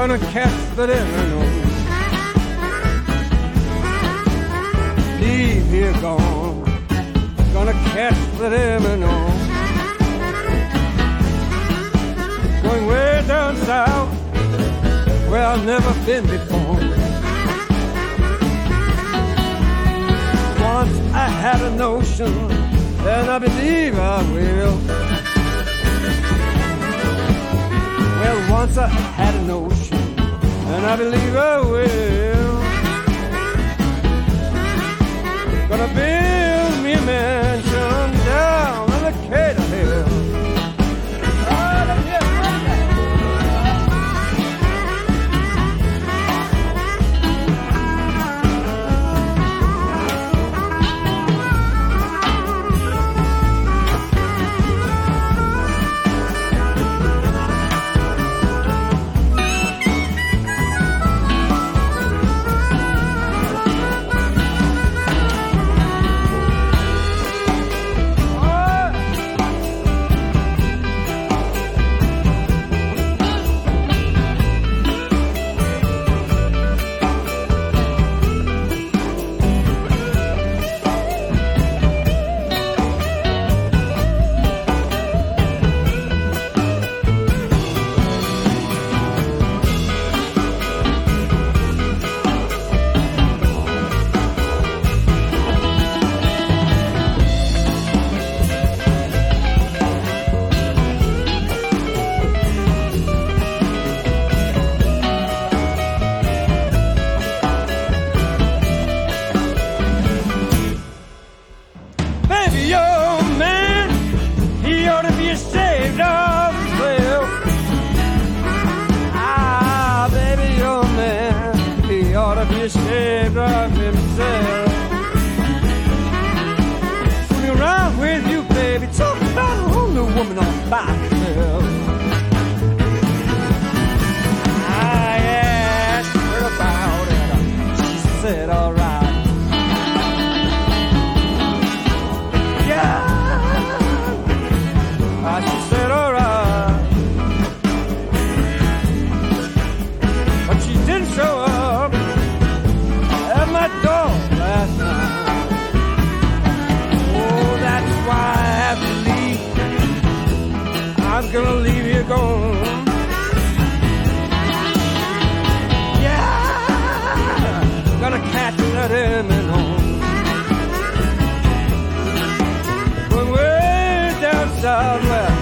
gonna catch the devil. Leave here gone, gonna catch the devil. Going way down south, where I've never been before. Once I had a notion, and I believe I will. Well, once I had a notion, and I believe I will. Gonna build me a mansion down on the Cater Hill. Ashamed of himself. Fooling around with you, baby, talking about a whole new woman all by herself. I asked her about it. She said, all right. Yeah. She said, all right. But she didn't show up at my door last night. Oh, that's why I have to leave. I'm gonna leave here gone. Yeah, gonna catch that Eminem home. Going way down south where